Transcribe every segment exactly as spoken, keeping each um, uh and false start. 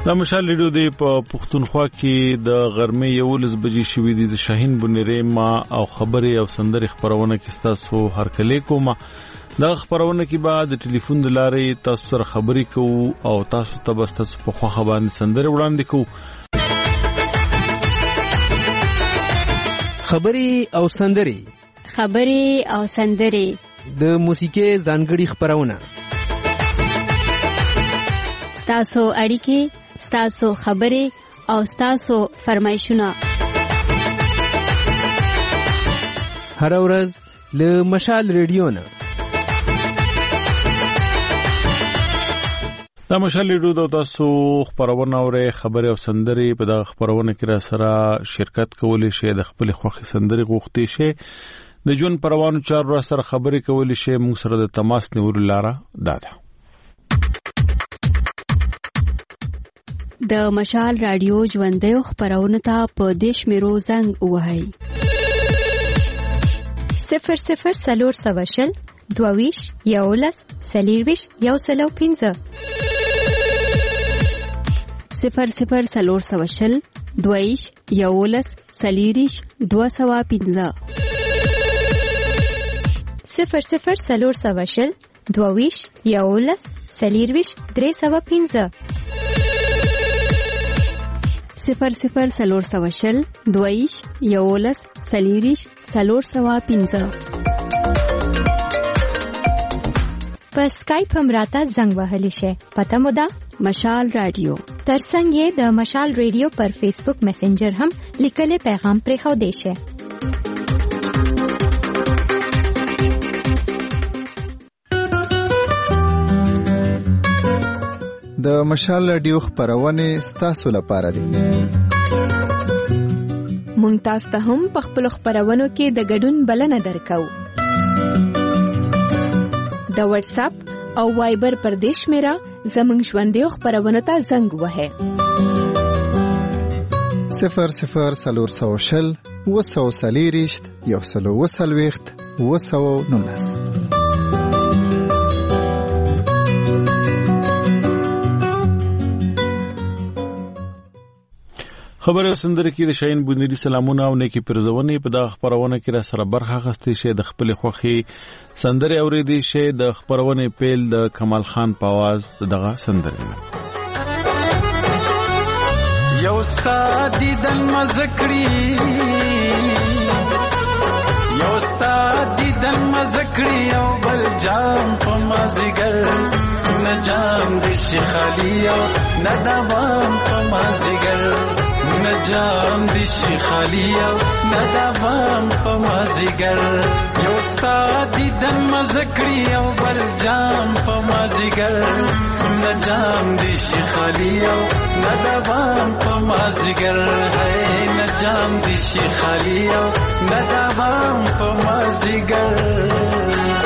دا مشال ریډیو دی په پښتونخوا کې د غرمې یولس بجې شوې دي د شاهین بنيري ما او خبرې او سندرې خبرونه کې تاسو هر کله کوم دا خبرونه کې بعد د ټلیفون د لارې تاسو سره خبرې کوو او تاسو ته بس تاسو په خوا باندې سندرې وړاندې کوو. خبرې او سندرې خبرې او سندرې د موسیقي ځانګړي خبرونه تاسو اړیکې تاسو خبرې او تاسو فرمایشونه هر ورځ له مشال ریډیو نه. دا مشال ریډیو د تاسو خبرونه اوري خبرې او سندرې په دغه خبرونه کې را سره شرکت کولی شي د خپل خوښي سندرې غوښتي شي د جون پروانو چار را سره خبرې کولی شي موږ سره د تماس نیولو لاره داده. د مشال رادیو ژوندۍ خبرونه ته په دیش میرو زنګ وهاي صفر صفر سلور سواشل دوویش یولس سلیرویش یو سلو پینزه صفر صفر سلور سواشل دوویش یولس سلیریش دو سوا پینزه صفر صفر سلور سواشل دوویش یولس سلیرویش درې سوا پینزه صفر صفر سلور سواشل دویش یولس سلیریش سلور سوا پینزه. په سکایپ هم راته زنګ وهلی شي. پته مو ده مشال رادیو. ترڅنګ یې د مشال رادیو پر فیسبوک میسنجر هم لیکلي پیغام پرې خو دی شي. د مشال رادیو خبرونه ستاسو لپاره دي. مونږ تاسو ته هم په خپل خبرونو کې د ګډون بلنه درکو. د واتس اپ او وایبر پر دیش میرا زمونږ ژوندۍ خبرونه ته زنګ وهه صفر صفر سلور سوشل وسو سلیریشت یو سلو وسلويخت وسو نونس. خبره سندره کې د شاهین بنيري سلامونه او نیکی پرزونه په دغه خبرونه کې را سره برخه غستې شه د خپل خوخي سندره اوریدي شه د خبرونه پیل د کمال خان په आवाज دغه سندره یو استاد دن مزکړي یو استاد دن مزکړي او بل جام په مازیګر نه جام د شخالي او نه دوام په مازیګر نجام دی شي خالی او ندوام په مازیګر یو استاد دن مزکړي او بل جام په مازیګر نجام دی شي خالی او ندوام په مازیګر هي نجام دی شي خالی او ندوام په مازیګر.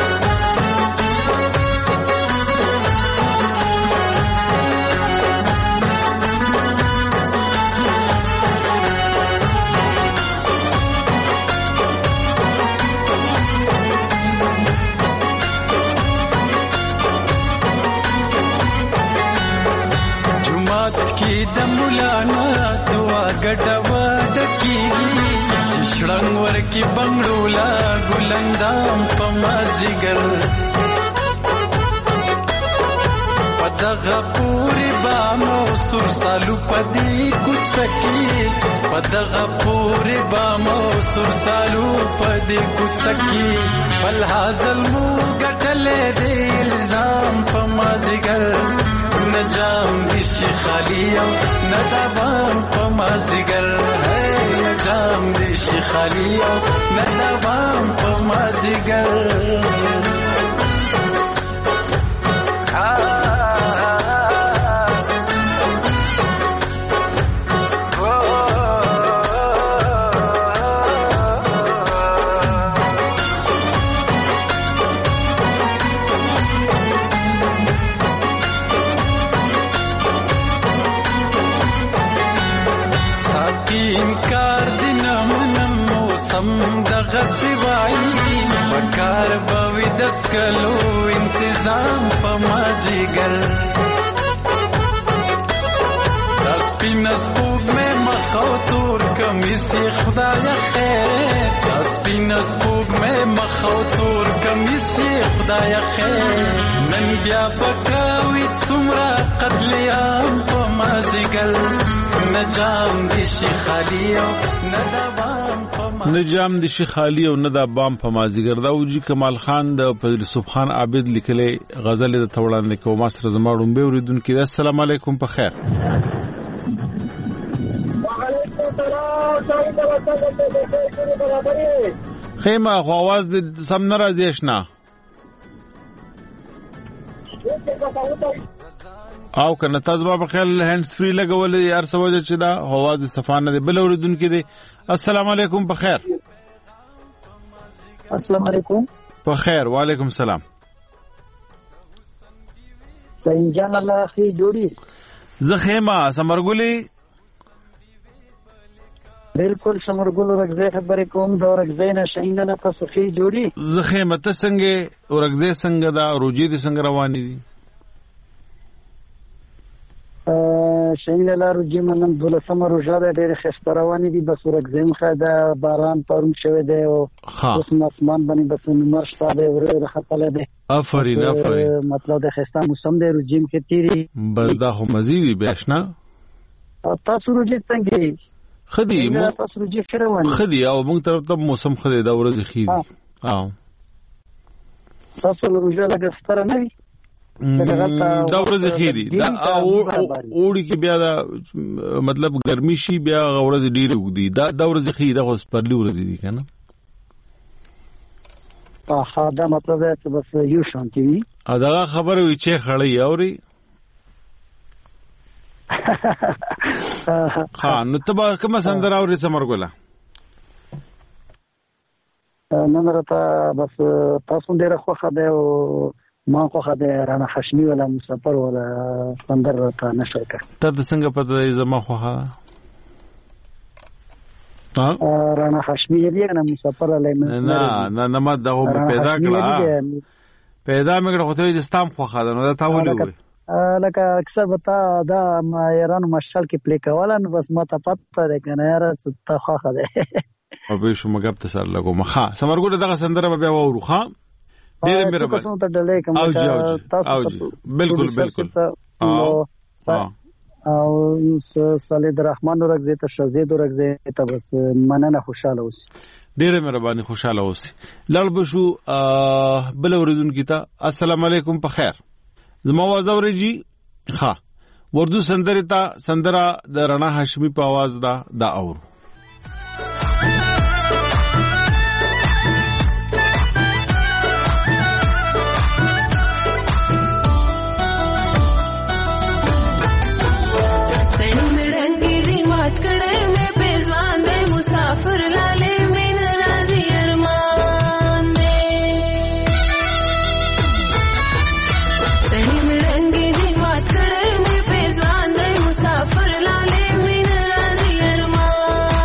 د مولانا دعا ګډوا دکیږي شړنګ ورکی بنگړولا ګلندام په مازیګر پدغه پوری با مو سر سالو پدی کوڅ سکی پدغه پوری با مو سر سالو پدی کوڅ سکی بل حاصل مو ګټلې دې الزام په مازیګر نجام دی شي خالی او ندوام په مازیګر ہے نجام دی شي خالی او ندوام په مازیګر. انکار دینه منم موسم دغه سوای وکار بوي دسکلو انتظام په مازیګر سپوږ مې مخاو تور کمیس خدای خیر سپین سپوږ مې مخاو تور کمیس خدای خیر نن بیا پکاوي څومره قتلیام په مازیګر نجام دي شي خالی او نه د بام په نجام دي شي خالی او نه د بام په مازیګر دا وجي کمال خان د فضل یوسف خان عابد لیکلې غزل د توړاندې کوم سره زماړم به اوریدونکو السلام علیکم په خیر خیمه خو आवाज د سم ناراضي آشنا او کنه تاسو په خیال هاند فری لګول یار سوجه چې دا आवाज صفانه دی بل اوریدونکو دی السلام علیکم په خیر السلام علیکم په خیر وعلیکم السلام سین جان الله خي جوړي زخیمه سمرګولي بالکل سمرګول ورغزه خبرې کوم دا ورغزه نه شینه نه تاسو خي جوړي زخیمه ته څنګه ورغزه څنګه دا روجي دي څنګه رواني دي شینه لارو جمنن دولسم روزه ده ډېر خسته رواني دي بس ورغزه مخه دا باران پرون شوه ده او اوس اسمان باندې بس نمبر شته ده ورغه خپله ده افرین افرین مطلب د خسته موسم ده روجیم کې تیری بس دا خو مزيدي بهشنا تاسو روجه څنګه خدي مو تاسو روجه رواني خدي او موږ طرف ته موسم خدي دا ورځ خيري او تاسو روجه لګستره نه وي دا ورځ خيري دا اوړي کې بیا دا مطلب ګرمي شي بیا ورځ ډیره وګدي دا دا ورځ خيري دا اوس پرلی ورځ دي کنه اه دا مطلب چې بس یو شانتي وي دا خبره وي چې خړې اوري ها نو تبا کوم سندر اوري سمرګولا نن راته بس تاسو ډیره خوخه ده او ما خوخه ده رانا خشمي ولا مسافر ولا سندر راته نشر کا ته څنګه پته زما خوخه ها رانا خشمي دی نه مسافر علی نه نه نه ما دا پیدا کړه پیدا مې کړه خو ته د ستام خوخه ده نو دا تا ولې وي لکه اکثر بتا دا ما ایران مشال کې پلی کوله نو بس ما ته پته ده کنه یار څه خوخه ده او به شو مګب ته سره لګو مخه سمرګو دغه سندره به وورو ښا ډېر مې رب تاسو ته ډلې کوم تاسو بالکل بالکل او او صالح الرحمن ورغزه ته شزید ورغزه ته بس مننه خوشاله اوس ډېر مهرباني خوشاله اوس لړ بشو بل اوریدونکو ته السلام علیکم په خیر زما आवाज اوريږي ها وردو سندره تا سندره د رڼا هاشمي په आवाज دا دا اورو مسافر لاله مين راضي ارمان دے سړی مړنګي دی مات کړه مې پیزان دے مسافر لاله مين راضي ارمان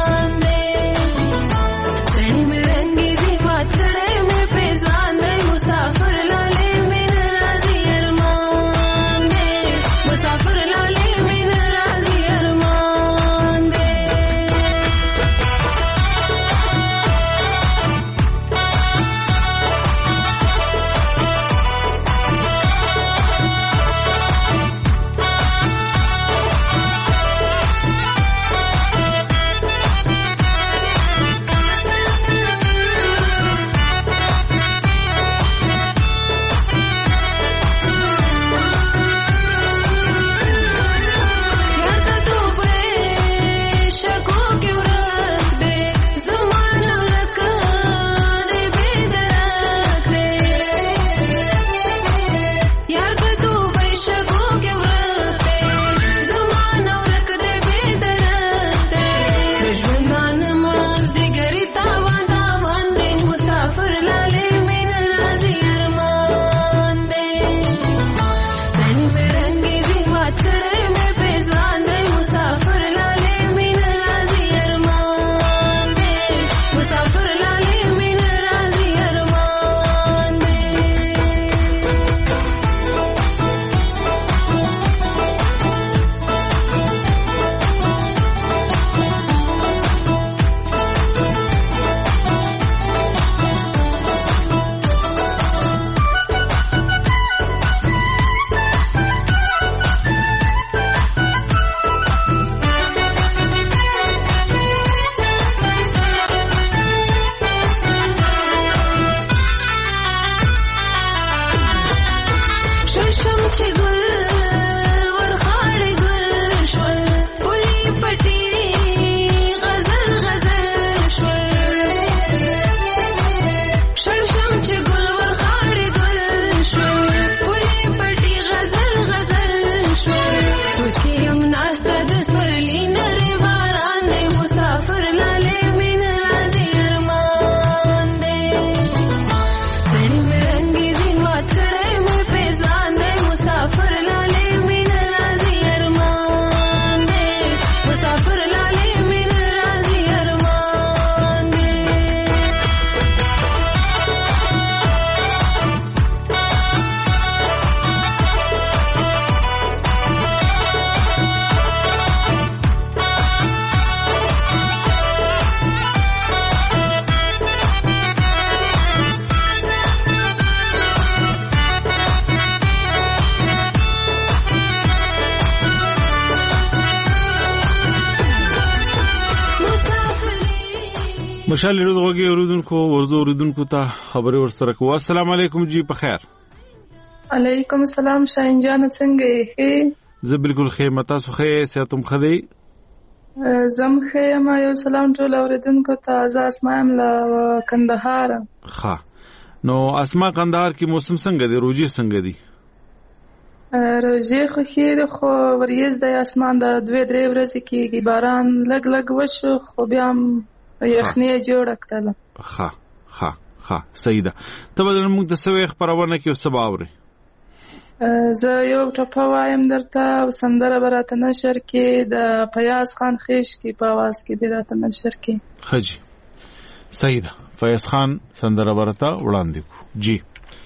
مشال روغي اوردونکو ورزو اوردونکو ته خبري ورسره کوو. السلام علیکم جی په خیر. علیکم السلام شاهین جان څنګه یې؟ زه بالکل ښه یم، تاسو ښه یې؟ صحتم ښه دی؟ زم ښه یم. یو سلام ټول اوریدونکو ته. زه اسما یم له کندهار. ښه نو اسما کندهار کې موسم څنګه دی؟ روجې څنګه دي؟ روجې خو ښې دي خو وریځ دی اسمان د دوې درې ورځې کېږي. باران لږ لږ وشو خو بیا هم یخني جوړه کړله. ښه ښه ښه صحیح ده. ته به موږ د څه وایې خپرونه کې او څه به اورې؟ زه یو ټپه وایم درته او سندره به راته نشر کې د فیاض خان خیشکي په اواز کې دې راته نشر کې. ښه جي صحیح ده. فیاض خان سندره به راته وړاندې کړو جي.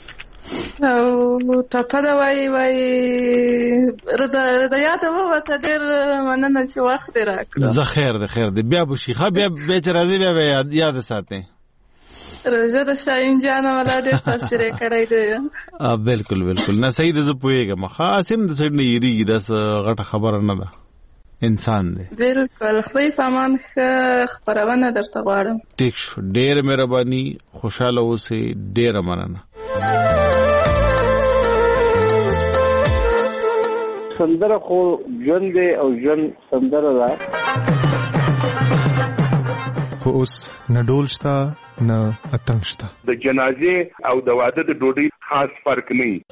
او ټپه ده وایي وایي د یاده ووته. ډېر مننه چې وخت دې راکړه. زه خیر دی خیر دی بیا به شي ښه. بیا بیا چې راځي بیا به یاد ساتئ. روژه د شاهین جان والا ډېر تاثیر یې کړی دی. بالکل بالکل نه صحیح ده. زه پوهېږم خاص هم د سړي نه یېرېږي. دا څه غټه خبره نه ده، انسان دی. بالکل. خدای په امان. ښه خپرونه درته غواړم. ټیک شو. ډېره مهرباني. خوشحاله اوسئ. ډېره مننه. سندره خو ژوند دی او ژوند سندره ده. خو اوس نه ډول شته نه اتڼ شته. د جنازې او د واده د ډوډۍ خاص فرق نه وي.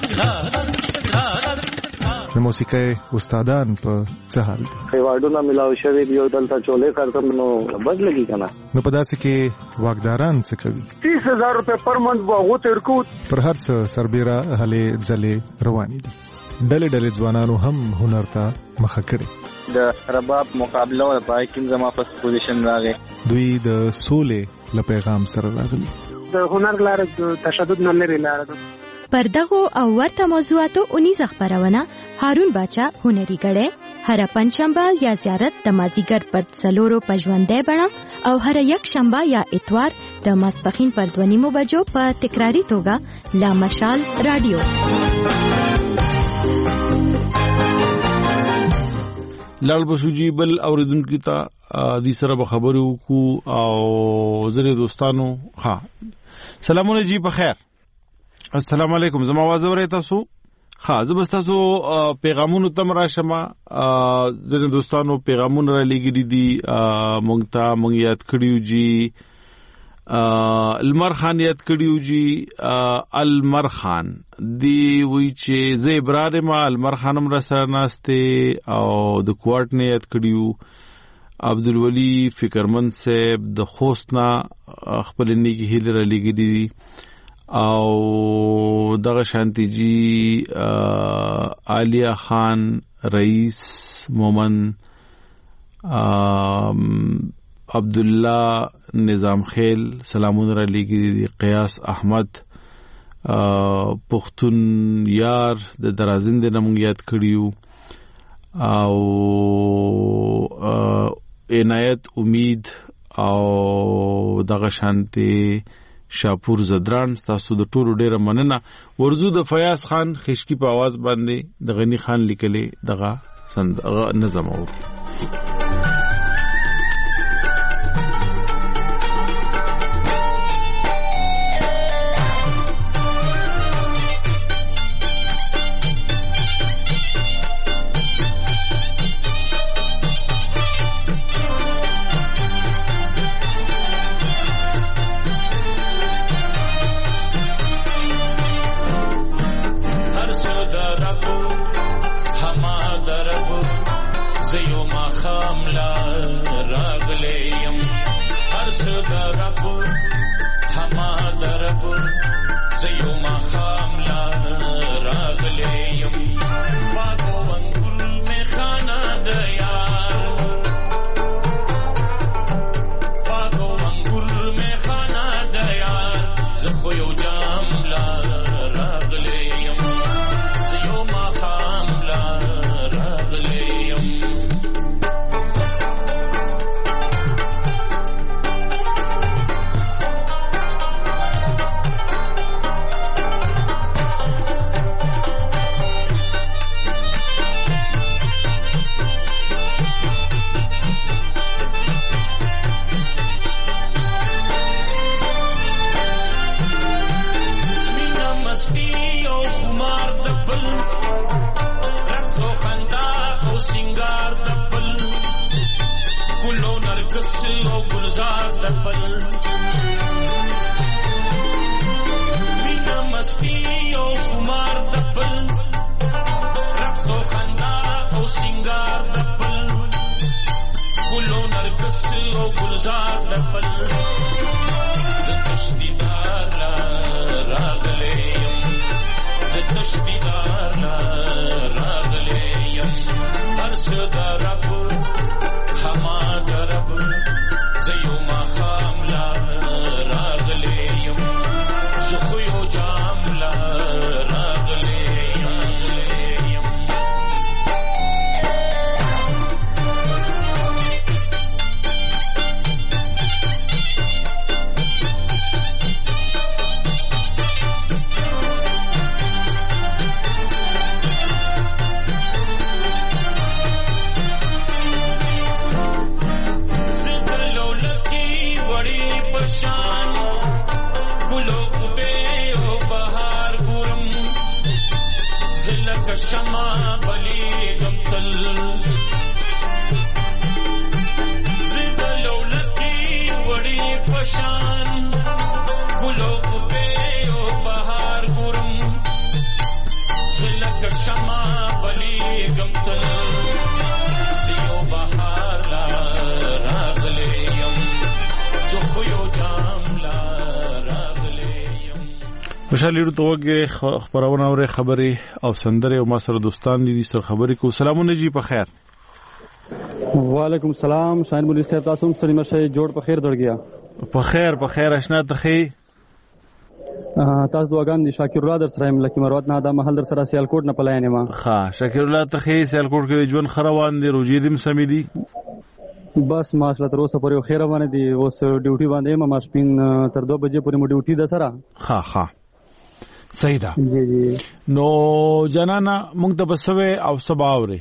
د موسیقۍ استادان په څه حال دي؟ ایوارډونه ملاو شوي دي او دلته چولې کارتم نو بد لګي که نه. نو په داسې کې واکداران څه کوي؟ تیس هزار روپۍ پر منټ به هغو ته ورکوو. پر هر څه سربیره هلې ځلې روانې دي. ډلې ډلې ځوانانو هم هنر ته مخه کړې. د رباب مقابله وه پای کې زما فرست پوزیشن راغی. دوی د سولې له پیغام سره راغلي. د هنر لاره د تشدد نه لرې لاره ده. پر دغو او ورته موضوعاتو اونیزه خپرونه هارون باچا هنري ګړی هر پنځشنبه یا زیارت د مازیګر پر څلورو په ژوندۍ بڼه او هر یک شنبه یا اتوار د ماسپښین پر دوه نیمو بجو په تکراري توګه لا مشال رادیو. لال بسوجي بل اوریدونکو ته دې سره به خبرې وکړو او زره دوستانو. ها سلامونه جی په خیر. السلام علیکم. زما आवाज اورئ تاسو؟ ها زه به تاسو پیغامونو تم راشم. زره دوستانو پیغامونه را لګیدي دي مونږ ته. مونږ یاد کړیو جی المر خان یاد کړیو جی. المر خان دی وی چې زه ابرار ما المر خانم را سره ناشته او د کوارټ نه یاد کړیو. عبدالولی فکرمند صاحب د خوستنا خپل نیکی هیله را لګیدي دي او دغه شانتی جی عالیه خان رئیس مومن عبدالله نظام خیل سلامون را لګیدي دي. قیاس احمد پختون یار د درازند نمون یاد کړیو او عنایت امید او دغه شانتی شاپور زدران. تاسو د ټولو ډیره مننه. ورزو د فیاض خان خشکی په आवाज باندې د غنی خان لیکلې دغه نظم اوري. دبل مینا مستی او خمار دبل رقص و خندا او سنگار دبل ګلو نرګس او ګلزار دبل زتشدیدار راغلیم زتشدیدار راغلیم هر صدا رب حماد رب زیو ما خاملا راغلیم زخیو جاملا راغلیم شما بلی گمتل زد لولکی وڑی پشان گلو بے او بہار گرم زلک شما بلی گمتل زیو بہار لا راغلیم زخیو جام لا راغلیم خوشحال لیرو تو وګه خبرونه اورې خبرې او سندره او ما سره دوستان دي سره خبرې کو. سلامونه جی په خیر. وعلیکم السلام شاهین مولوی صاحب تاسو هم سړي مشه جوړ په خیر درګیا. په خیر په خیر آشنا ته خې تاسو دواګان دي شاکر الله در سره هم لکه مروت نه دا محل در سره سیالکوټ نه پلاینه ما. ها شاکر الله ته خې سیالکوټ کې ژوند خروان دي روجي دم سمې دي بس ماشاءالله تر اوسه پورې خیر باندې دي اوس ډیوټي باندې ما ماشپین تر دوه بجې پورې مو ډیوټي ده سره. ها ها صحیح ده. جی جی نو جنانا موږ ته بسوي او سباوري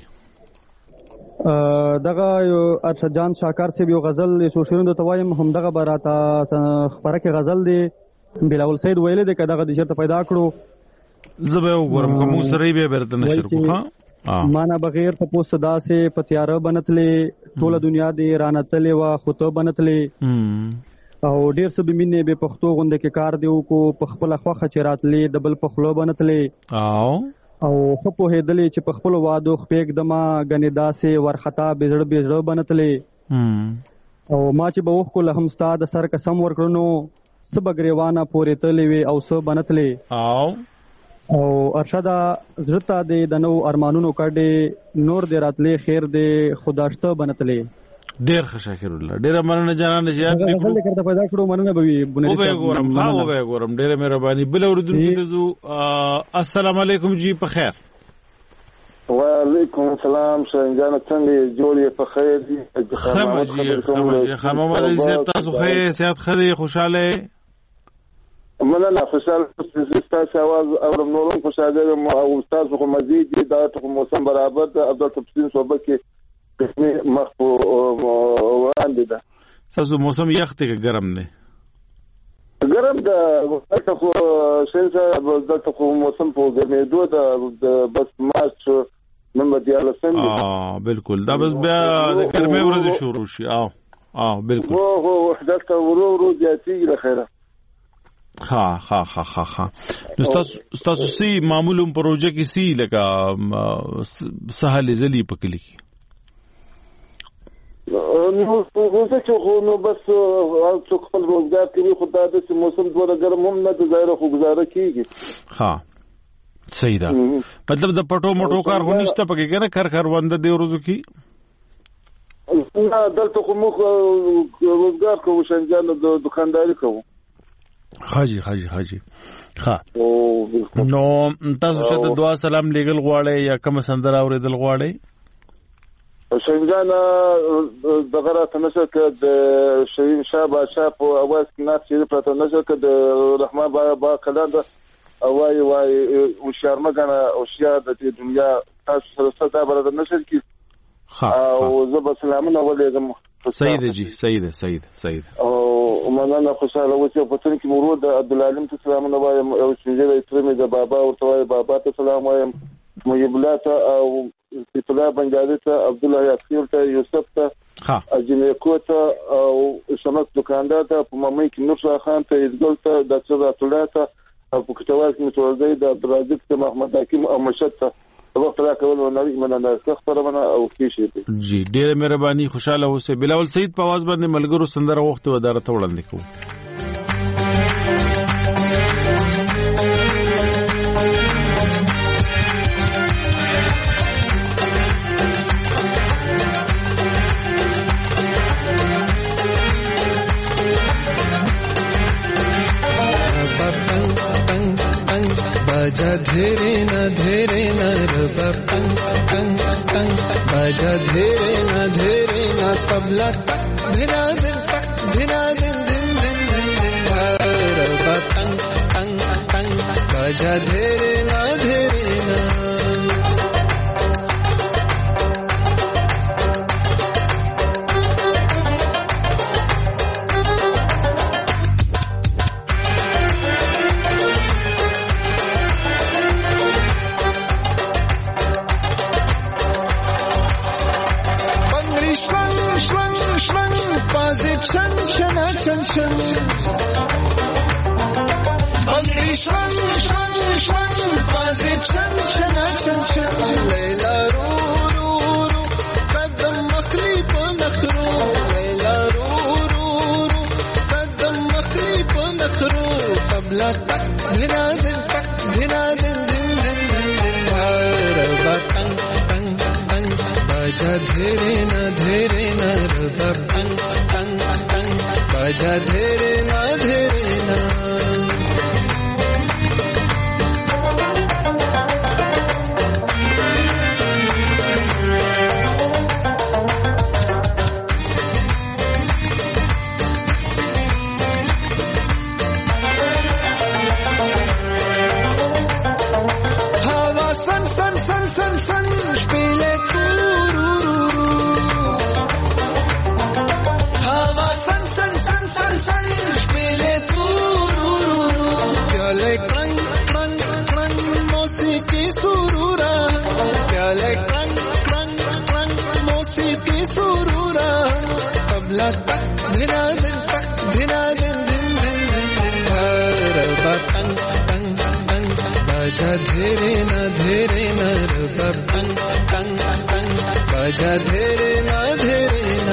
دغه یو ارشد جان شاکر سی یو غزل یو شیرین د توایم هم دغه براته خبره کې غزل دی بلاول سید ویل دی کداغه د شرط پیدا کړو زبه وګورم کوم سره به برته نشر کو ها معنا بغیر ته پوس صدا سے پتیاره بنتلې ټول دنیا دی رانتلې وا خطو بنتلې او ډیر څه بمینه به پښتو غونډه کې کار دیو کو پخپل خوخه چراتلې دبل پخلو بنتلې او او خو په هدلې چې پخپل وادو خپېګ دما غنې داسې ورخطا بزړ بزړ بنتلې او ما چې به وخ کو له هم ستاد سر قسم ورکړنو سبګریوانه پورې تلې وي او سب بنتلې او او ارشدا زړه دې د نو ارمانونو کډې نور دې راتلې خیر دې خداشته بنتلې. ډیر ښه شاکر الله ډیر مننه جانانه زیات دې خپل کړه پیدا کړو مننه به وي بنري او به ګورم ها او به ګورم ډیر مهرباني بل اوردونکو ته زو السلام علیکم جی په خیر. وعلیکم السلام شنجان څنګه جوړې په خیر دي خمه جی خمه جی خمه مده زه تاسو خیر صحت خري خوشاله مننه خوشاله تاسو आवाज اورم نورم خوشاله او استاد خو مزید دا ته موسم برابر د عبد التفسین صوبه کې مخ وړاندې ده. تاسو موسم یخ ته ګرم دی ګرم ده تاسو خو شنځه دلته خو موسم په ګرمېدو ده بس مارچ نمبر دیاله سم اه بالکل دا بس بیا د ګرمۍ ورځ شروع شي. اه اه بالکل هو هو وحدت ورو ورو زیاتېږي له خیره. ها ها ها ها ها نو تاسو تاسو سي معمولا پروژه کې سي لکه سهل زلي پکلي نو څه چې خو نو بس څو خپل روزګار کوي خو دا د موسم دوه ګرم هم نه د ظاهر خو گزاره کیږي. ها صحیح ده مطلب د پټو موټو کار خو نشته پکې کنه کار کاروند دی ورځو کې نه دلته خو موږ روزګار کوو شنجان د دکانداري کوو. حاجی حاجی حاجی ها نو تاسو شته دعا سلام لګل غواړي یا کوم سندره اوریدل غواړي شنجان دغه راته نشه ک د شهین شاه بادشاه په اواز کې ناس چې پراته نشه ک د رحمان بابا کلند او وای وای او شرمګنه او شیا د دنیا تاسو سره ستاسو برابر نشه کی او زه به سلامونه ولېږم. سید جی سید سید سید او مننه خوشاله اوسه په تن کې مرود عبدالعلیم ته سلامونه وایم او سپینځه ترمه د بابا ورته وای بابا ته سلام وایم مجيب الله ته او سیف الله بنجاري ته عبدالله یاسیر ته یوسف ته اجمیکو ته او شمس دکاندار ته په مامي کې نور خان ته ازګل ته د څه الله ته او په کتوال کې متوازی د عبدالعزیز ته محمد حکیم او مشد ته وخت را کول او نوې مننه خبرونه او کیشي جی ډیره مهرباني خوشاله اوسه بلاول سعید په आवाज باندې ملګرو سندره وخت ودارته وړاندې کوو बाजा धीरे न धीरे न रबा पंग पंग पंग बाजा धीरे न धीरे न तबला तक धिना दिन तक धिना दिन दिन दिन दिन दिन रबा पंग पंग पंग बाजा धीरे न धीरे न Chan chana chan chan Bangri shwan shwan shwan Pazib chan chana chan chan Layla ru ru ru Qadam makhli pa nakhru Layla ru ru ru Qadam makhli pa nakhru Tabla tak dhina din tak dhina din din din din din Raba tang tang tang Baja dhere na dhere na Raba tang tang tang Baja dhere na dhere na dhere na dhere na raba tang tang tang baja dhere na dhere na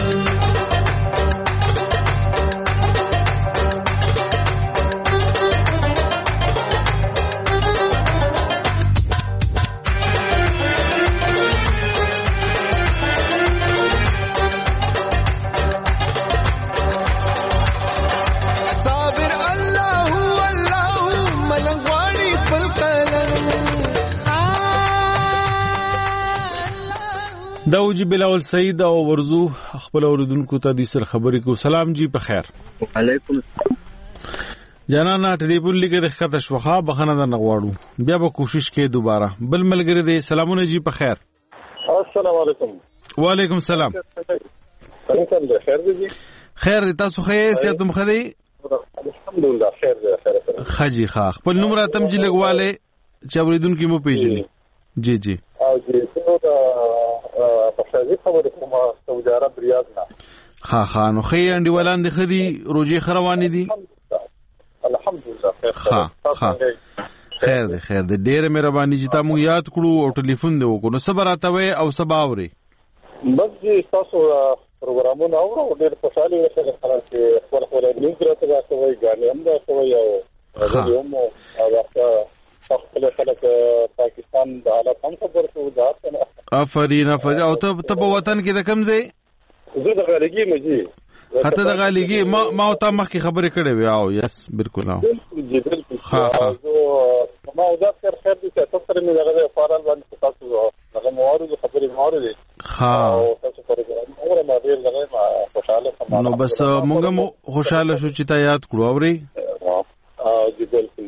داوجی بلاول سعید او ورزو خپل اوردونکو ته د سر خبرې کو سلام جی په خیر علیکم جنانا ټلیفون لګه د ښکته شوخه بخنه د نغواړو بیا به کوشش کې دوباره بل ملګری دی سلامونه جی په خیر السلام علیکم وعلیکم السلام څنګه خیر دی خیر دی تاسو خیر سیاتم خدي الحمدلله خیر دی خیر خجی ښه خپل نوم راتم جی لګواله چې اوریدونکو مو پیژني جی جی او جی څو دا پښتو خبره کومه سعودي عرب ریاض نه ها ها نو خی انډي ولاندې خدي روزي خروانې دي الحمدلله خیر ها ها خیر دی خیر دی ډېر مهرباني چې تاسو یاد کړو او ټلیفون دی وکړو صبر اتوي او سباوري بس جی تاسو پروګرامونه اورو ډېر خوشاله اوسئ چې خپل خپل نیوز راته راځي غاڼې هم دا کوي او زه هم او خپل خلک پاکستان د حالت هم خبر شو دا افرین افرین او ته په وطن کې د کوم ځای زه د غالګي مجي هته د غالګي ما ما ته مخکې خبرې کړې وې او یس بالکل او ها ها ما دا تر خیر دي چې تاسو سره مې دغه فارال باندې تاسو هغه موارد خبرې موارد ها او تاسو پروګرام اور ما ډیر دغه خوشاله نو بس مونږ مو خوشاله شو چې تا یاد کړو اوري او دې بالکل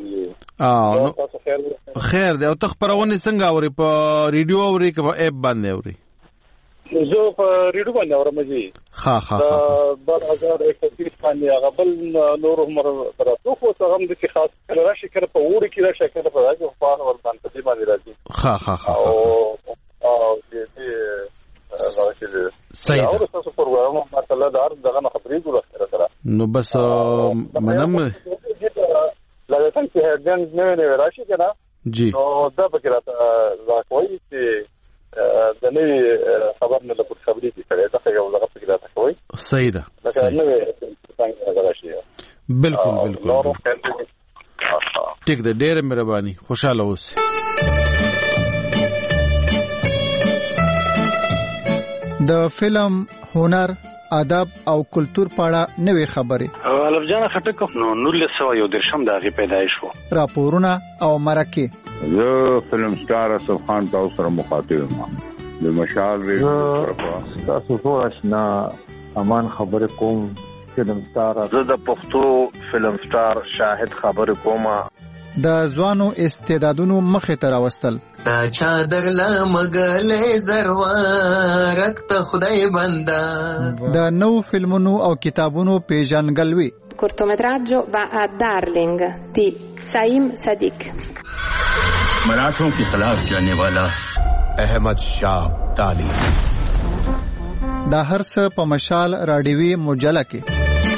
او خیر دی او ته خبرونه څنګه اوري په ریډیو اوري که په اپ باندې اوري زه په ریډیو باندې اورم جی ها ها ها بل هزار ایک سو تیس باندې هغه بل نور عمر ترڅو خو څنګه هم د خاص کله راشي کړه په وړي کې راشي کړه په راځي په فار ور باندې دې باندې راځي ها ها ها او صحیح او تاسو پروګرام مثلا د ارز دغه خبرې جوړه سره نو بس منم لکه څنګه چې هډن نه نه راشي کنه جی نو دا به راته راکوي چې د نوې خبر نه لپاره خبرې دي کړې دا څنګه ولا څنګه راته کوي صحیح ده لکه نوې څنګه راشي بالکل بالکل ټیک ده ډېر مهرباني خوشاله اوسئ د فلم هنر ادب او کلچر پاړه نوې خبرې الف جان خټک نو نولس سو یو درشم د هغه پیدایش وو راپورونه او مرکه زه فلم سٹار اسف خان تاسو سره مخاطب یم د مشال ریډیو تاسو ټول آشنا امان خبره کوم فلم سٹار زه د پښتو فلم سٹار شاهد خبره کوم د ځوانو استعدادونو مخه تر راوستل تا چادر لا مګلې زروارک ته خدای بندا د نو فلمونو او کتابونو پیژنګلوي cortometraggio va a Darling di Saim Sadiq मराठों के खिलाफ जाने वाला अहमद शाह ताली دا هر څه په مشال راډیوي مجله کې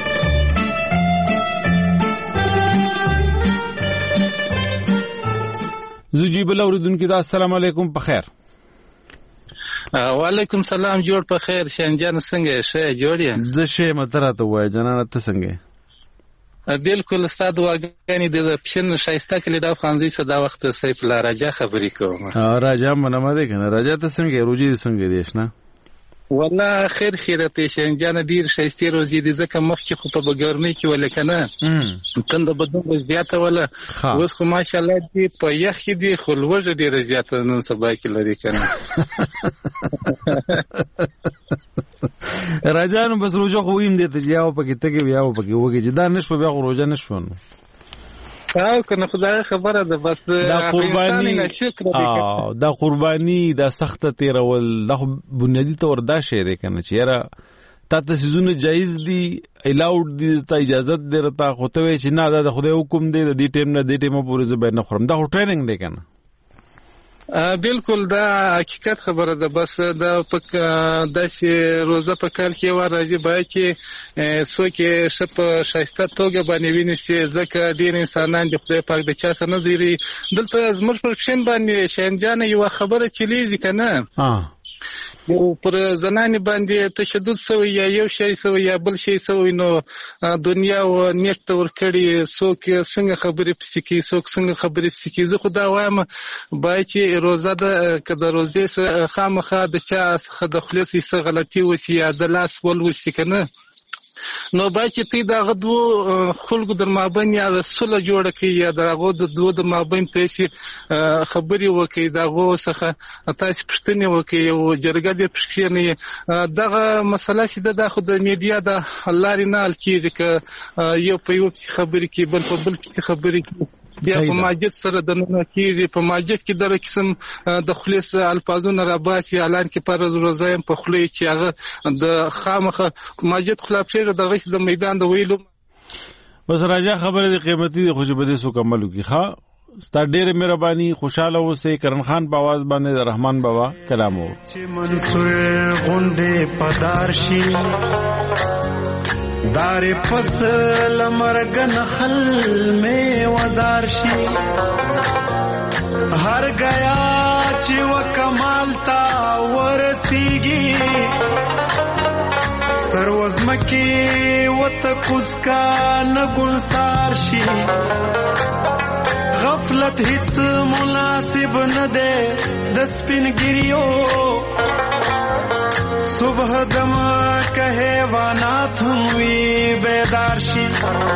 زجیب الله اوریدونکو دا السلام علیکم په خیر وعلیکم سلام جوړ په خیر شنجان څنګه شه جوړ یې زه شه متراته وای جنانه ته څنګه بالکل استاد واګانی د پښن شایسته کلی دا خانزي صدا وخت سیف الله راجا خبرې کوم ها راجا منمه ده کنه راجا ته څنګه روجي څنګه دیش نه والله خیر خیرته شنجان ډیر شایسته روزي دي ځکه مخکې خو په بګورنۍ کې ولکنه تند بدون زیاته ولا اوس خو ماشاءالله دې په یخ کې دي خو لوړ ډیر زیاته نن سبا کې لري کنه راجانو بس روزه خو ویم دې ته جاو پکې ته بیا و پکې وګی چې دا نشو بیا روزه نشو او کنه خدای خبره ده بس دا قرباني او دا قرباني دا سخت تیرول دا بنیادی تور دا شی دی کنه چې یاره تا ته سيزونه جایز دي الاود دي ته اجازه درته خو ته وی چې نه دا د خدای حکم دی د دې ټیم نه د ټیمه پورې زبر نه خورم دا ټریننګ دی کنه بالکل دا حقیقت خبره ده بس دا پک داسې روزه په کال کې ور راځي باید چې څوک شپ شایسته توګه باندې ویني ځکه ډیر انسانان د خدای پاک د چا سره نظر دلته زموږ پر شین باندې شینجان یو خبره چلیږي کنه یو پر زنانه باندې تشدد سوی یا یو شی سوی یا بل شی سوی نو دنیا او نیت ور کړی څوک څنګه خبرې پسې کی څوک څنګه خبرې پسې کی زه خدا وایم باید چې روزه د کده روزه خامخا د چا څخه د خلاصي څه غلطي وسی یا د لاس ول وسی کنه نو باید چې تی دا غدو خلکو در مابین یا رسوله جوړه کی یا دغه د دوه د مابین تاسو خبري وکي دغه څخه تاسو پښتنه وکي او جرګه دې پښتنه دغه مسله چې د خو د میډیا د لاري نه الکیږي ک یو په یو خبري کی بل په بل خبري کی بیا په ماجد سره د نن کېږي په ماجد کې در قسم د خلیص الفاظونه را باسي اعلان کې پر روزایم په خلی چې هغه د خامخه ماجد خلاف شي د غش د میدان د ویلو بس راجا خبره د قیمتي خو چې بده سو کملو کی ښا ستا ډېر مهرباني خوشاله اوسې کرن خان په आवाज باندې د رحمان بابا کلام وو چې منصور غوندې پدارشي دار فصل مرگن خل میں ودارشی ہر گیا چی و کمالتا ورسیگی سروزمکی و تکوزکا نگل سارشی غفلت ہیچ مناسب ندے دسپن گریو صبح دم کہے وانات ہوئی بیدار شی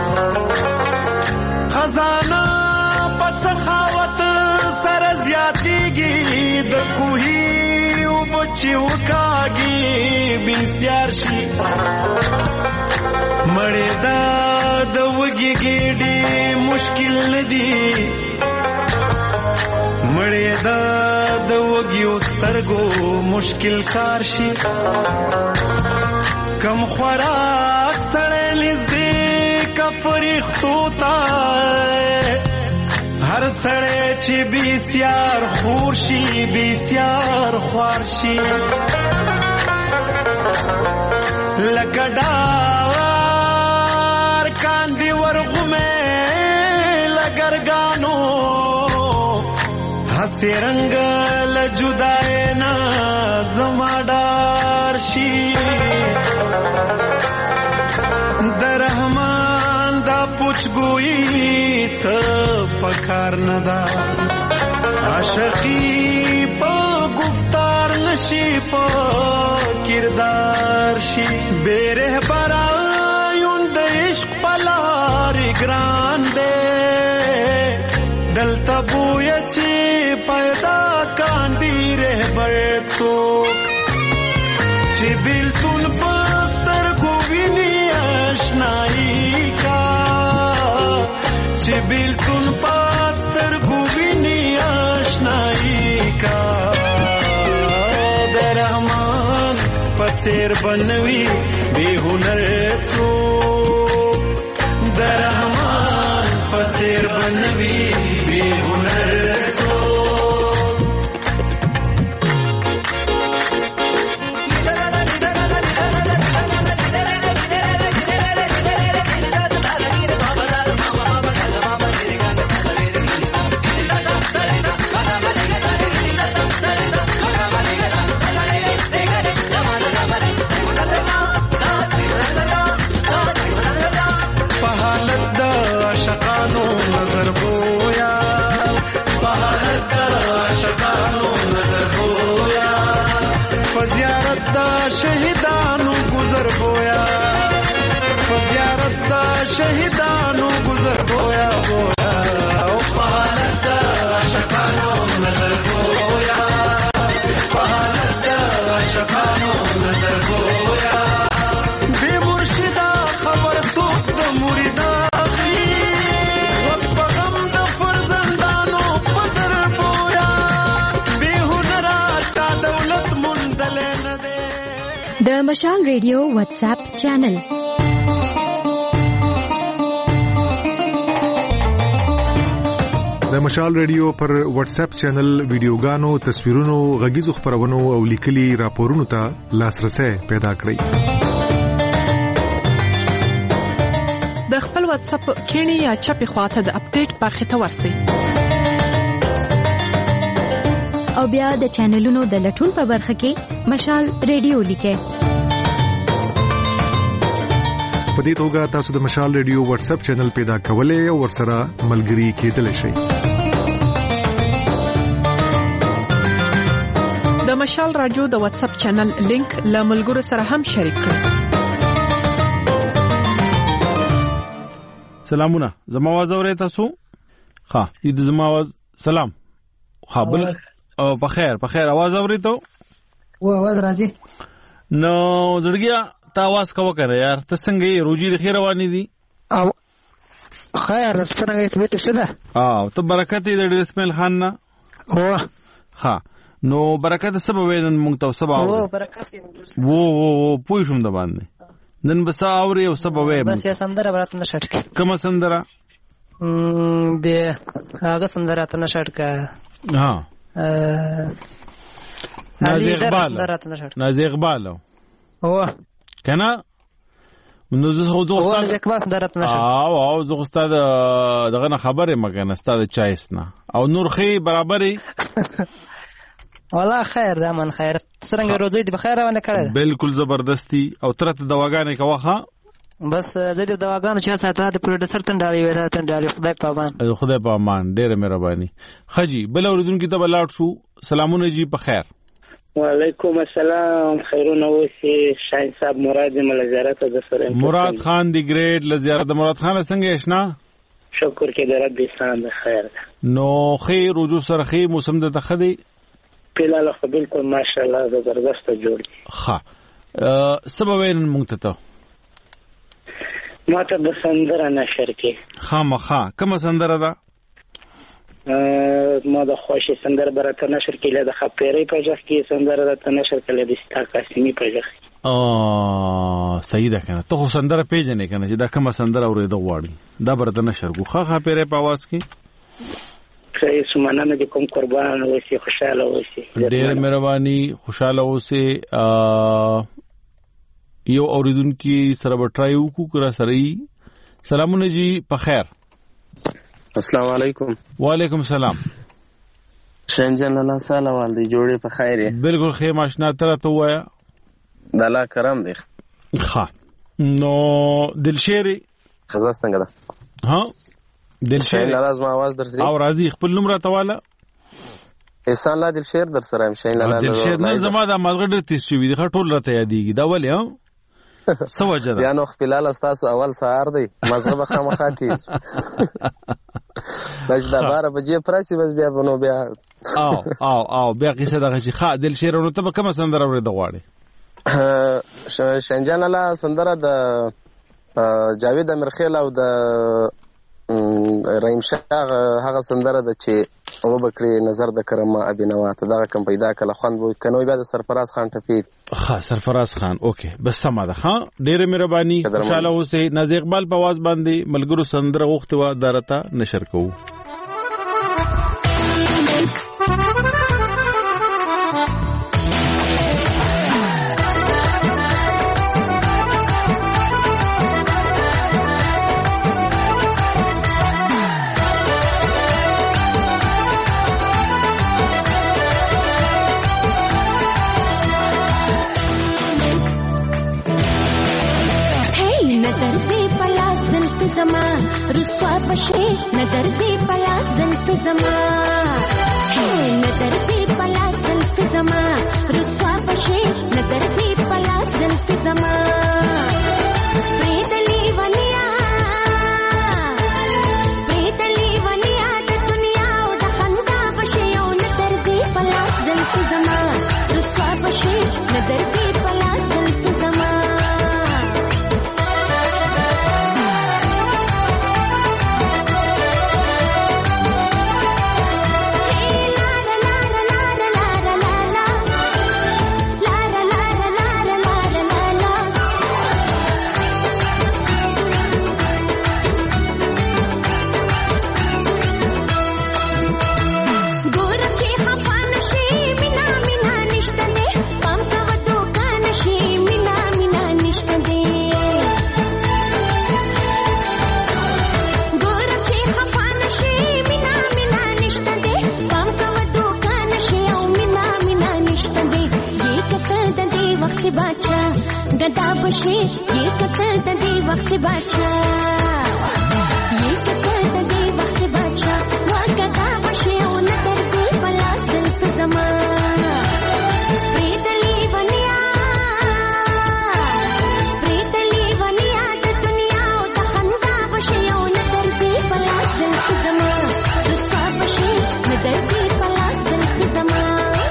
خزانہ پس خاوت سر زیادی گی دکوہی او بچی اکاگی بنسیار شی مڑے دا دوگی گیڈی مشکل ندی مڑے دا دوگیو سترگو مشکل کار شي کم خوراک سړی نږدې کا فرښتو ته هر سړی چې بسیار خور شي بسیار خوار شي لګډار کاندي ورغمه لګرګانو هسي رنگ لجدای نا زمادار شي درحمان دا پوچګوئی ته پکار ندا عاشقی په گفتار نشي په کردار شي بیره برایون د عشق پلار ګران دے دلته بوی چې پیدا کاندي رهبر څوک چې بیلتون پستر ګوینی آشنایی کا چې بیلتون پستر ګوینی آشنایی کا درحمان پسیر بنوي بے هنر څوک درحمان پسیر بنوي بے هنر څوک شهیدانو گزر بویا فزیارت دا شهیدانو گزر بویا بویا او پہالت دا عاشقانو نظر بویا پہالت دا عاشقانو نظر بویا بے مرشدہ خبر سوک دا مریدا اخی وقت غم دا فرزندانو پدر بویا بے ہنرا چا دولت مندلے ندے د مشال ریډیو واتس اپ چینل د مشال ریډیو پر واتس اپ چینل ویډیوګانو تصویرونو غږیزو خبرونو او لیکلي راپورونو ته لاسرسي پیدا کړئ د خپل واتس اپ کینی یا چپی خواته د اپډیټ برخه ته ورسئ او بیا د چینلونو د لټون په برخه کې مشال ریډیو لیکئ په دې توګه تاسو د مشال ریډیو واتس اپ چینل پیدا کولای او ورسره ملګري کېدلی شئ د مشال رادیو د واتس اپ چینل لینک له ملګرو سره هم شریک کړئ سلامونه زما आवाज اورئ تاسو ها دې زما आवाज سلام ها بل او په خیر په خیر आवाज اورئ ته و आवाज راځي نو زړګیا تا आवाज کوو کنه یار ته څنګه یې روجي د خیر روانې دي او خیر څنګه یې ته څه ده او ته برکت دې د اسماعیل خان نه هو ها نو برکت سبب وینن مونږ ته سبب او برکت وو وو پوي شوم د باندې نن بس اوري او سبب وې بس یې سندره برات نه شټک کوم سندره م دې هغه سندره ته نه شټک ها نازي اقبال نازي اقبال هو کنه نو زه خو دوه استاد اقبال درت نشه او او زه استاد دغه نه خبره مګنه استاد چایس نه او نور خي برابرې والله خیر ده من خیر څنګه روزي دې بخیر ونه کړل بالکل زبردستی او ترته دواګانې کوخه بس زه دې دواګانو چې ساته د پروډوسر تندالي وې تندالي خدای په امان خدای په امان ډېر مهرباني خجی بل اوریدونکو ته بلاټ شو سلامونه جی په خیر وعلیکم السلام خیرونه اوسې شاهین صاحب مراد ملزیارت د سره مراد خان دی ګریډ لزیارت مراد خان څنګه آشنا شکر کې د رب احسان ده خیر نو خیر رجوع سره خیر موسم د تخدي پیلاله خو بالکل ماشاءالله زبردست جوړ دي ښه سبب یې مونږ ته ماته د سندره نشر کې خامخا کوم سندره ده ما د خوشي سندره برته نشر کې له د خپېری په ځخ کې سندره د نشر کله د ستا قاسمي په ځخ ا صحیح ده کنه ته سندره پیژنې کنه چې دا کوم سندره اورېدو غواړي دا برته نشر کو خا خپېری په आवाज کې خیر سمانه مې کوم قربان اوسې خوشاله اوسې ډېر مهرباني خوشاله اوسې یو اوریدونکو سره به ټرای وکړو کرا سره. سلامونه جی په خیر. السلام علیکم. وعلیکم السلام. شنجان الله سالا والدی جوړې په خیر. بالکل خیر ماشنا تر ته وایا. د الله کرم دی. ها نو دلشيري خزا څنګه ده؟ ها دلشيري لازم आवाज درځي او راځي خپل نوم را تواله. احسان الله دلشیر در سره هم شین الله دلشیر نه زما د مازغه ډېر تیز شوی دی ټول راته یادېږي دا ولې ها سوجه ده یا نو خپلال تاسو اول سهار دی مازغه به خامخا تیز بس دا بار بجې پرسي بس بیا بنو بیا او او او بیا کیسه دغه شي خا دلشیر نو ته کوم سندره ورې د غواړي؟ شنجان الله سندره د جاوید امرخیل او د رحیم شاه هغه سندره د چې او بکری نظر د کرم ابینوا ته دا کوم پیدا کله خوان وو کنوې بیا د سرفراز خان ټپی ها سرفراز خان اوکے بس سم ده ها ډېر مهرباني خوشاله اوسئ. ناز اقبال په आवाज باندې ملګرو سندره غوښته و درته نشر کوو. رسوا پشے نظر سے پلا زلف زما ہے نظر سے پلا زلف زما رسوا پشے نظر سے پلا زلف زما پریدلی ونیا پریدلی ونیا د دنیا او د خندا پشے او نظر سے پلا زلف زما رسوا پشے نظر سے پلا زلف زما गदा बशे ये कतर दे वक्त बादशाह ये कतर दे वक्त बादशाह वा गदा बशे ओ नजर से पला सिल्फ जमा प्रीतली वनिया प्रीतली वनिया द दुनिया ओ द खंदा बशे ओ नजर से पला सिल्फ जमा रुसा बशे नजर से पला सिल्फ जमा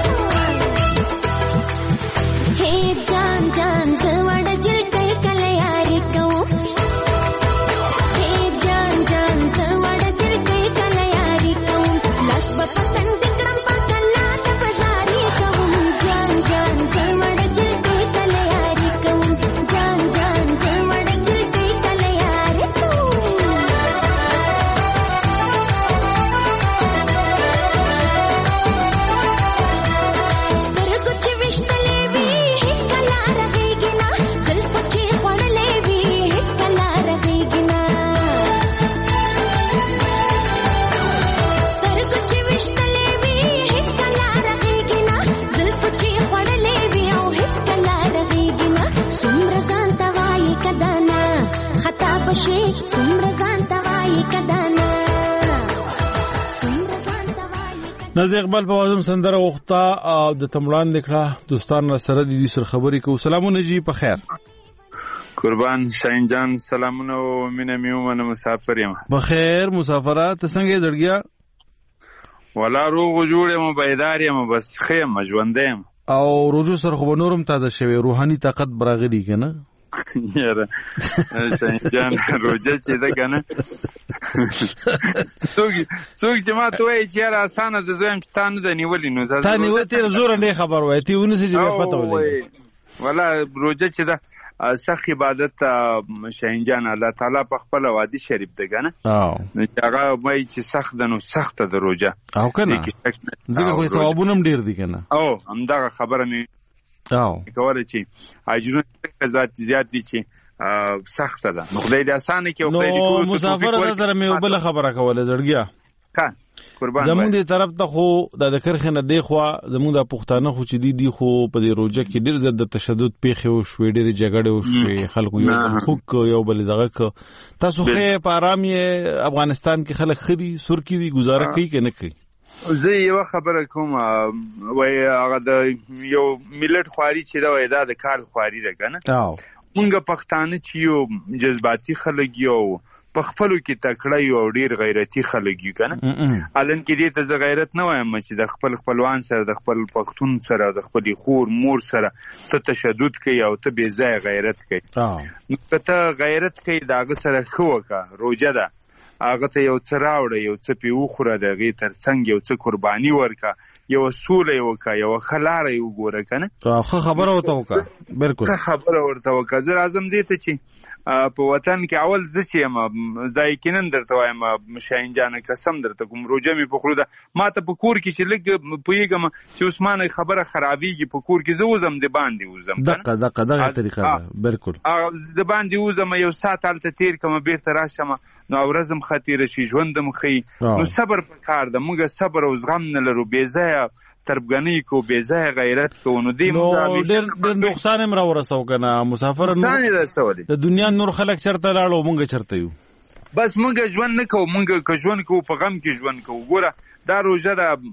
हे जान जान जवड़ जिल कल कल यार कहूं हे जान जान जवड़ जिल कल कल यार कहूं लस बपसन दिकड़म पकला त बाजारी कहूं जान जान जवड़ जिल कल कल यार कहूं जान जान जवड़ जिल कल कल यार कहूं पर कुछ विश्तले भी ناز اقبال په وازم سندره وخته او د تمړان نکړه دوستان سره د دې سر خبرې کو. سلامونه جی په خیر. قربان شاهین جان سلامونه او مینه میومنه مسافر یم. په خیر مسافرات څنګه زړګیا؟ ولا روغ جوړ یم بیدار یم بس خیم ژوند یم. او روزو سره خو نورم تازه شوی روحاني طاقت براغلی کنه یاره شاهین جان روزه چې ده کنه څوک څوک چې ما ته وایي چې یاره اسانه د زویم چې تا نه ده نیولې نو تا نیولې تېره زوره نه خبر وایي تی ونیسې چې بیا پته ولګي ولا روزه چې ده سخت عبادت شاهین جان الله تعالی په خپل وادي شریف ده کنه او هغه وایي چې سخت ده نو سخت ده روزه او کنه ځکه خو ثوابونه هم ډیر دي کنه او همدغه خبره مې کوله چې اجرونه ذات زیات دي چې سخت ده. نو خدای دې اسانه کې او خدای دې مسافر د سره مې بل خبره کوله زړګیا ښه قربان زموږ د طرف ته خو د کرخه نه دی خو زموږ د پښتانه خو چې دی دی خو په دې روزه کې ډیر زیات د تشدد پیښې او شوې ډېرې جګړې او شوې خلکو یو حق یو بل دغه تاسو خو په آرام یې افغانستان کې خلک خدي سر کې دی گزاره کوي کنه کوي. زه یو خبره کوم وای هغه د یو ملت خواري چې دا وای دا د کال خواري ده کنه. مونږ پښتانه چې یو جذباتي خلک یو په خپلو کې تکړه یو ډیر غیرتي خلک یو کنه. الان کې دې ته زه غیرت نه وایم چې د خپل خپلوان سره د خپل پښتون سره د خپل خور مور سره ته تشدد کوي او ته بې ځای غیرت کوي. نو که ته غیرت کوي د هغه سره ښه وکړه روژه ده هغه ته یو څه راوړه یو څه پې وخوره د هغې تر څنګ یو څه قرباني ورکړه یو سوله یې وکړه یو ښه لاره یې وګوره که نه ښه خبره ورته وکړه بالکل ښه خبره ورته وکړه. زه راځم دې ته چې په وطن کې اول زه چې یم دا یقینا درته وایم شاهین جانه قسم درته کوم روژه مې په خوله ده ما ته په کور کې چې لږ پوهېږم چې عثمان خبره خرابېږي په کور کې زه وځم د باندې وځم دقه دقه دغه طریقه ده بالکل د باندې وځم یو ساعت هلته تېر کړم بېرته راشم نو ورځ هم ښه تېره شي ژوند هم ښه نو صبر پکار ده موږ صبر او زغم نه لرو بې ځایه تربګنۍ کو بې ځایه غیرت کو نو دې ډېر نقصان هم راورسو که نه مسافر نقصان یې رسولی د دنیا نور خلک چېرته لاړو موږ چېرته یو بس موږ ژوند نه کوو موږ که ژوند کوو په غم کې ژوند کوو. ګوره دا روژه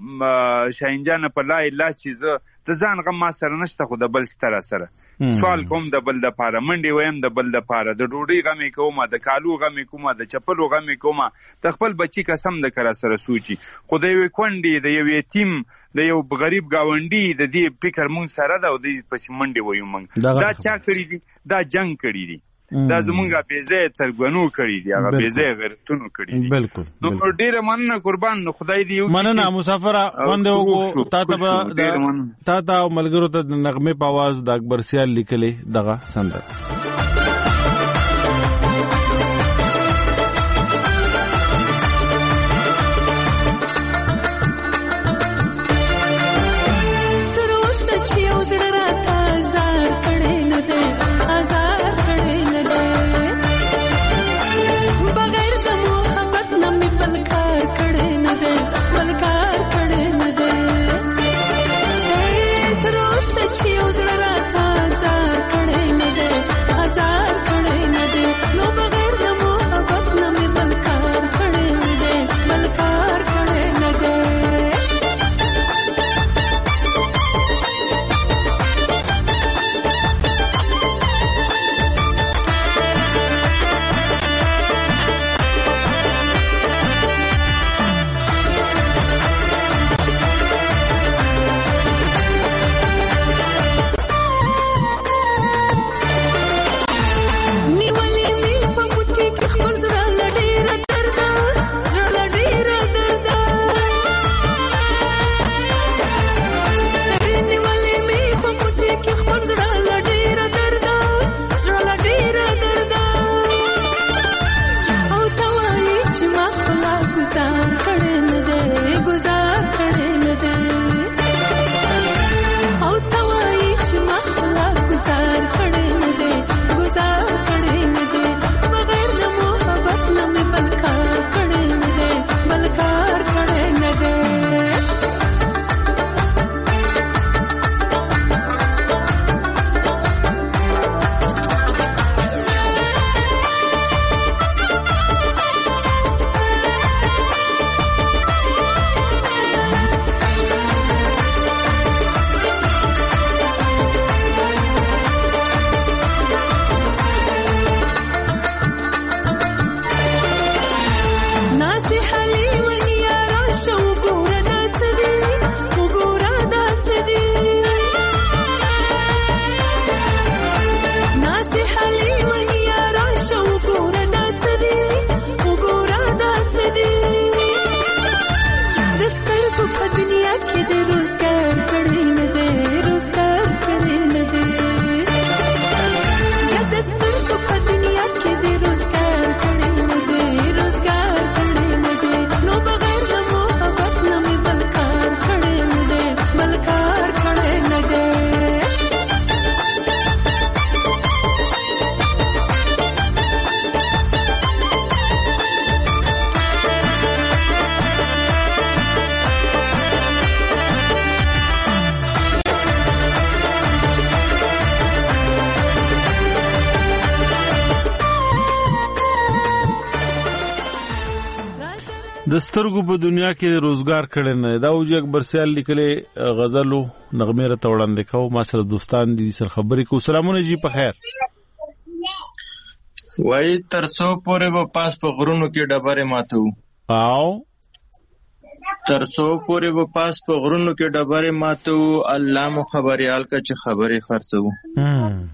ده شاهین جانه په لا اله چې زه د ځان غم ما سره نشته خو د بل ستره سره سوال کوم د بل دپاره منډې ویم د بل دپاره د ډوډۍ غم یې کومه د کالو غم یې کومه د چپلو غم یې کومه د خپل بچي قسم د که را سره سوچي خو د یوې کونډې د یو یتیم د یو غریب ګاونډي د دې فکر مونږ سره ده او د دې پسې منډې ویو مونږ دا چا کړي دي دا جنګ کړي دي دا زمونږ بې ځایه ترګنو کړي دي هغه بې ځایه غیرتونو کړي دي بالکل نو ډېره مننه قربان نو خدای دې یو مننه مسافره باندې وګو تا ته به تا ته ملګرو ته د نغمې په اواز د اکبر سیال لیکلې دغه سندره Children are د سترګو په دنیا کې روزګار کړي نه دا اوجي اکبر سیال لیکلې غزلو نغمه را توړاندې کو ما سره دوستان دي سره خبرې کو. سلامونه جی په خیر. وای ترڅو پورې به پاس په غرونو کې ډبره ماتو او ترڅو پورې به پاس په غرونو کې ډبره ماتو الله مو خبريال کا چې خبرې خرڅو.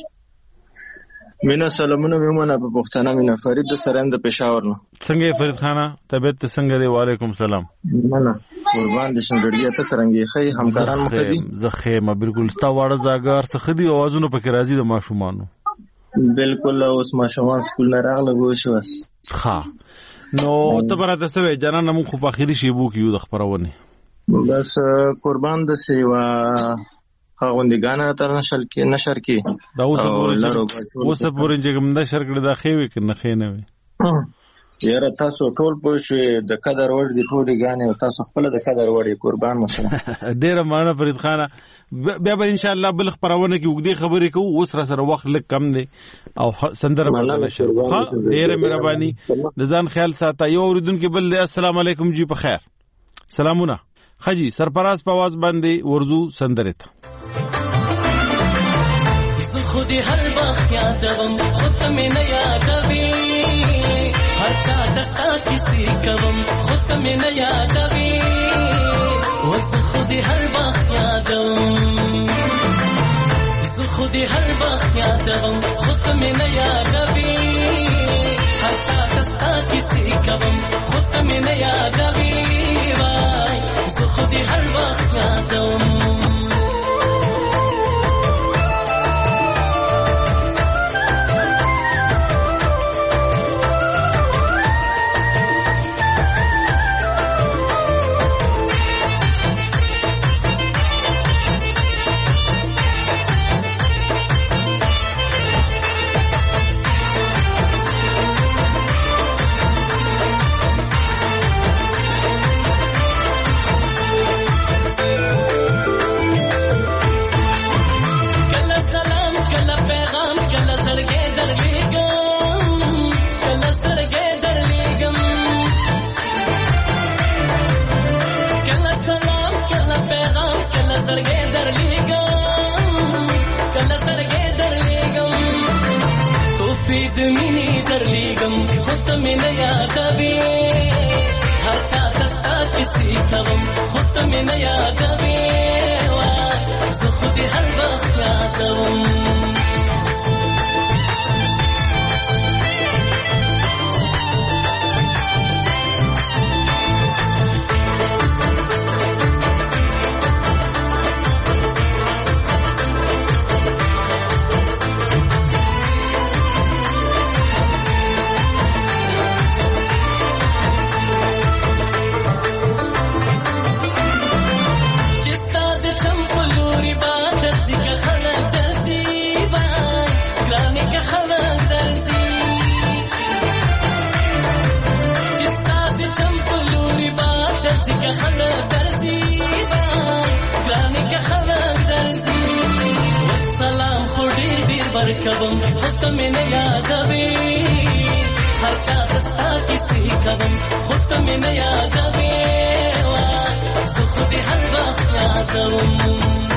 مینا سلامونه میمونه په پښتنه مینا فرید د سرم د پېښور نو. څنګه فرید خانه طبيعت څنګه دی؟ وعلیکم سلام. مننه قربان دي شندړیا ته څنګه خي همکاران مخ دي زخه ما بالکل ستا واړه زاګار څخه دي اوازونه پکې راځي د ماشومانو. بالکل اوس ماشومان سکول نه راغله وو شو ښه نو ته برته سوي جنان مون خو په اخیری شی بو کیو د خبرونه بس قربان د سیوا خوندګانه تر نشر کې نشر کې دا اوس پورې اوس پورې چې کوم نشر کړي دا خېوي کې نه خې نه وي یاره تاسو ټول پوه شئ د قدر وړ دي ټولې غانې او تاسو خپل د قدر وړ قربان مشه ډېر مانه فرید خانه بیا به ان شاء الله بل خبرونه کې وګړي خبرې کوو اوس را سره وخت لږ کم دی او سندره مله شروع ها ډېر مهرباني د ځان خیال ساته. یو اوریدونکو بل السلام علیکم جی په خیر. سلامونه خجی سرپراز په आवाज باندې ورزو سندره ته خودی هر وقت یادوم خود می نه یادوی هر چا دستا کسی کوم خود می نه یادوی وز خودی هر وقت یادوم ز خودی هر وقت یادوم خود می نه یادوی هر چا دستا کسی کوم خود می نه یادوی وای ز خودی هر وقت یادوم دمینی در لیگم خود می نیادوی هر چا دستا کسی کوم خود می نیادوی وای ز خودی هر وقت یادوم کوم خود می نه یادوی هر چا دستا کسی کوم خود می نه یادوی وای ز خودی هر وقت یادوم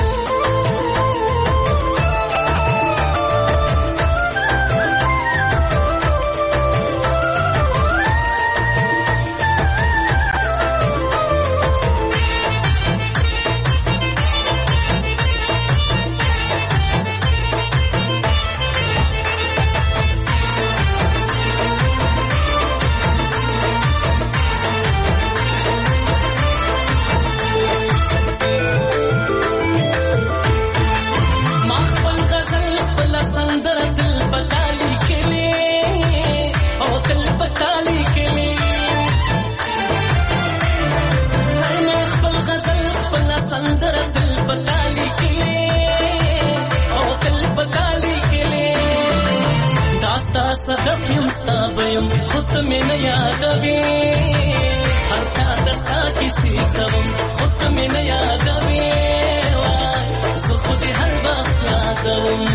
صدف یم ستابیم خود می نه یادوی هر چا دستا کسی کوم خود می نه یادوی وای ز خودی هر وقت یادوم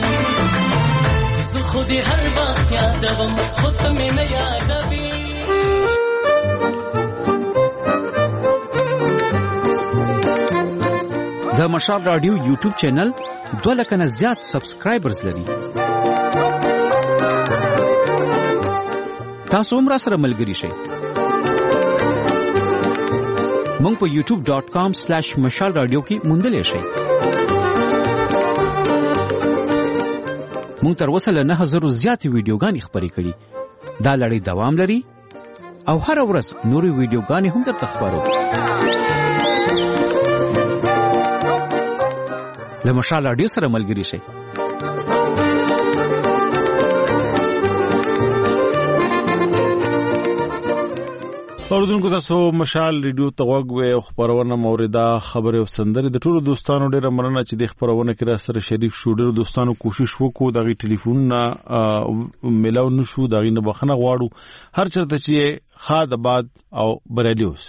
ز خودی هر وقت یادوم خود می نه یادوی د مشال رادیو یوټیوب چینل دوه لکه نه زیات سبسکرایبرز لري. تاسو هم را سره ملګري شئ. مونږ په یوټیوب ډاٹ کام سلیش مشال رادیو کې موندلی شئ. مونږ تر اوسه له نه زرو زیاتې ویډیوګانې خپرې کړي. دا لړۍ دوام لري او هره ورځ نورې ویډیوګانې هم درته خپرو. له مشال رادیو سره ملګري شئ. اوردونکو تاسو مشال ریډیو ته غوږ وې او خبرونه موریدا خبره او سندره د ټولو دوستانو ډیره مننه چې د خبرونه کې را سره شریک شو. ډیرو دوستانو کوشش وکړو دغه ټلیفون نه ملاو نشو، دغه نه بخنه غواړو. هر چرته چې خاد آباد او بریلیوس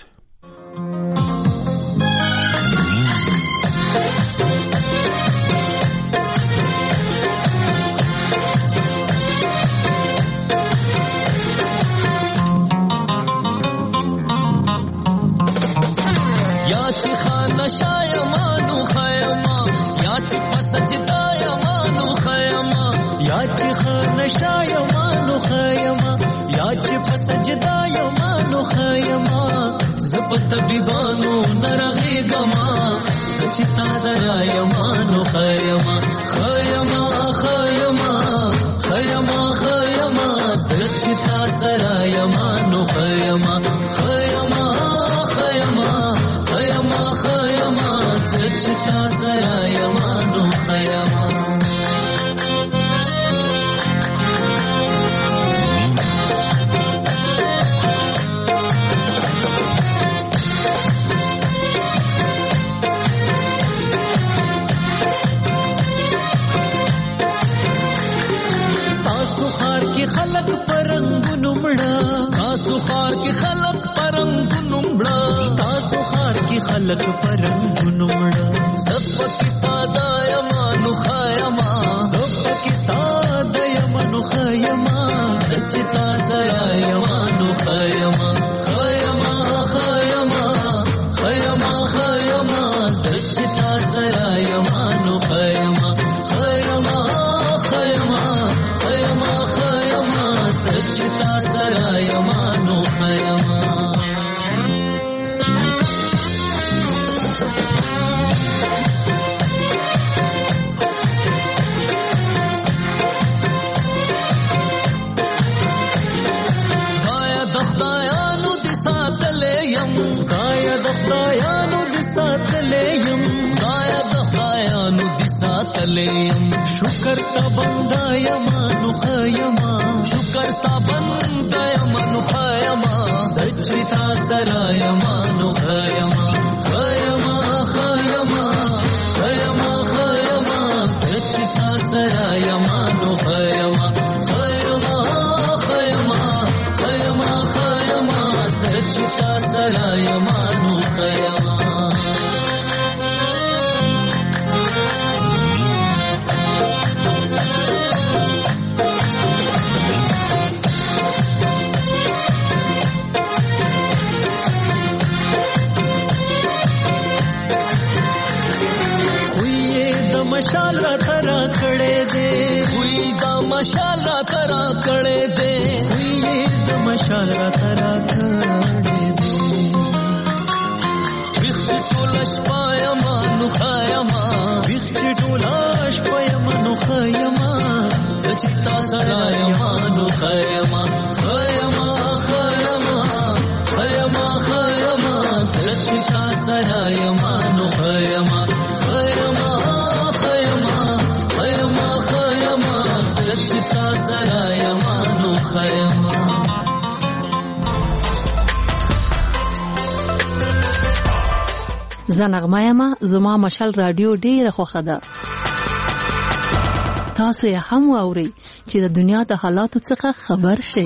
شایمانو خیما یا چې پسجدا یمانو خیما یا چې خان شایمانو خیما یا چې پسجدا یمانو خیما زپت بیبانو نرغی گما سچتا زرا یمانو خیما خیما خیما خیما خیما سچتا زرا یمانو خیما خیما خیما خیما خیما سچتا زرا یمانو خیما تاسو خار کی خلق پرنګونو مړه تاسو خار کی خلق پرنګونو مړه تاسو خار کی خلق پرنګونو مړه زپ کی ساده یمانو خیما زپ کی ساده یمانو خیما چتا زرا یمانو خیما خیما خیما خیما خیما چتا زرا یمانو خیما خیما خیما خیما خیما چتا زرا یمانو خیما خدایا د خدایانو د ساتلې يم خدایا د خدایانو د ساتلې يم شکر تا بندا یمانو خیما شکر تا بندا یمانو خیما سچتا سرا یمانو خیما خیما خیما خیما خیما سچتا سرا یمانو خیما خیما خیما خیما خیما سچتا سرا یمانو خیما مشال را ترا کړه دے وی دا مشال را ترا کړه دے وی دا مشال را ترا کړه دے وخت ټولش پایما نو خیما وخت ټولش پایما نو خیما سچتا سرا یما نو خیما خیما خیما خیما خیما سچتا سرا یما نو خیما خیما سچتا سرا یمانو خیما زنغمه یما زما مشال رادیو ډیره خوښه ده. تاسو یې هم واورئ چې د دنیا د حالاتو څخه خبر شئ.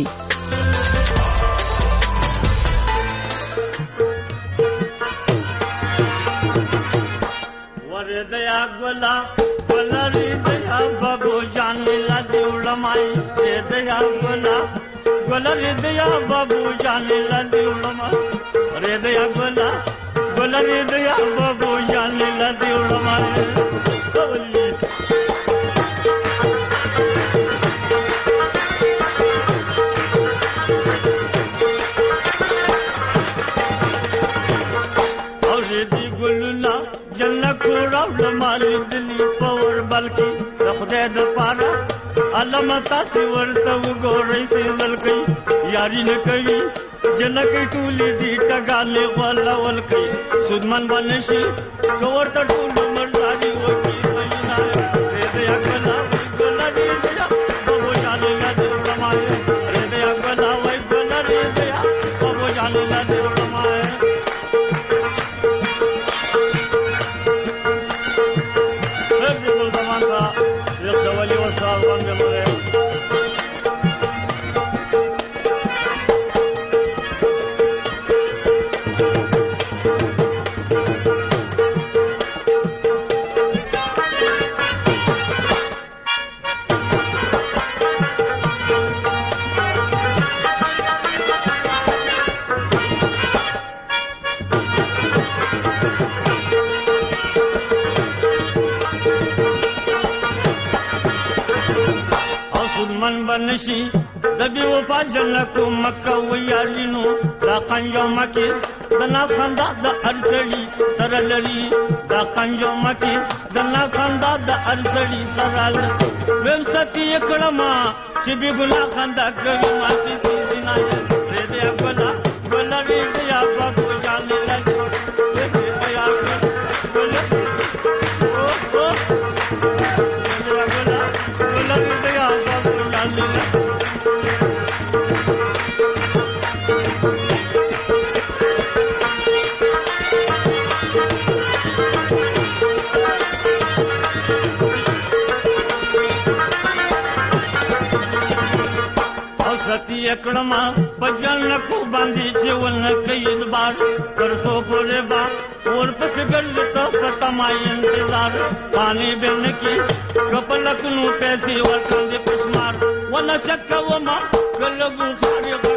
وردیا ګلا ولری دیا بابو جان لا دیولمای دیا ګلا ولری دیا بابو جان لا دیولمای ردیا ګلا ګلری دیا بابو جان لدی وړمای او دې ګلنا جنت راو مال دلی پور بلکی خدای د پاره علامه تاسو ورته وګورئ چې ولکې یاري نه کوي جنکې ټولې دي ټګالې ولا ولکې سودمن بنشي ورته ټول مرزادي وکی مينا دې اکلا ګلا دې دیا بابو جان لا دې رمای دې اکلا وای ګلا دې دیا بابو جان لا دې رمای ولي وصال باندې مړ نشي دبي وفا جنکو مکه ویارینو دا قنجو مکی دنا خندا د ارسلی سره لري دا قنجو مکی دنا خندا د ارسلی سره لري ویم ستی کړما چې به ګنا خندا کوي ما چې سینا دې دې ګلا ګلا دې یا بابو جان لګي دې دې یا ګلا او او ګلا ګلا دې یا بابو جان لګي کړما پجن کو باندې جیون کید بار کرسو پورے با اور پس گل تو ختمای انتظار پانی بن کی کپلک نو پیسې ورکاندې پسمار ولا شک و ما کلګو خاري